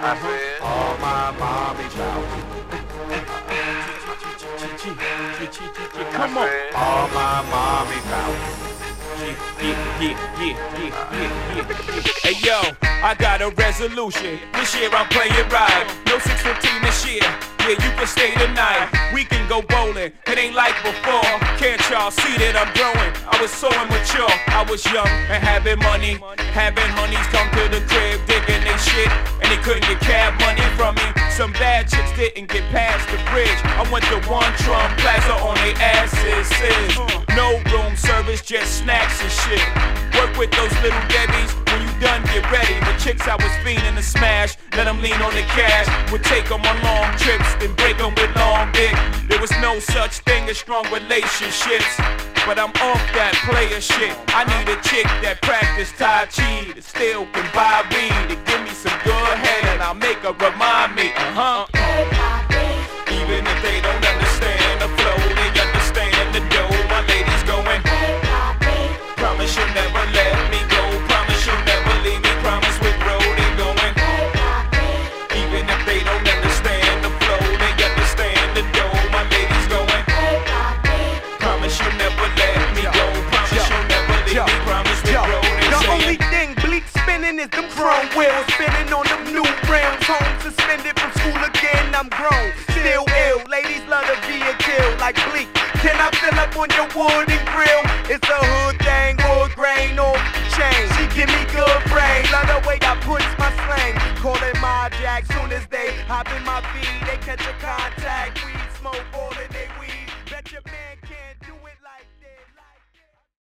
I said, all my mommy child. Come on. All my mommy child. Hey yo, I got a resolution. This year I'm playing right. No 615 this year. Yeah, you can stay tonight. We can go bowling. It ain't like before. Can't y'all see that I'm growing? I was so immature. I was young and having money. Having honeys come to the crib, digging they shit, and they couldn't get cab money from me. Some bad chicks didn't get past the bridge. I went to One Trump Plaza on they asses. No room service, just snacks and shit. Work with those little Debbies. When you done, get ready. The chicks I was fiending to smash, let them lean on the cash. Would take them on long trips, then break them with long dick. There was no such thing as strong relationships, but I'm off that player shit. I need a chick that practice Tai Chi, that still can buy weed, to give me some good head, and I'll make her remind me, even if they don't understand the flow, they understand the dough. My ladies going, promise you'll never let me go, promise you'll never leave me, promise with road they going, even if they don't understand the flow, they understand the dough. My ladies going, promise you'll never let me go, promise you'll never leave me, promise with road they the saying. only thing bleak spinning is them chrome wheels, spinning on them new rims. Home suspended from school again, I'm grown, still ill. Ladies love to be a kill like bleak. Can I fill up on your wood and grill? It's a hood thing, wood grain off the chain. She give me good brain, love the way I push my slang. Call it my jack, soon as they hop in my feet, they catch a contact.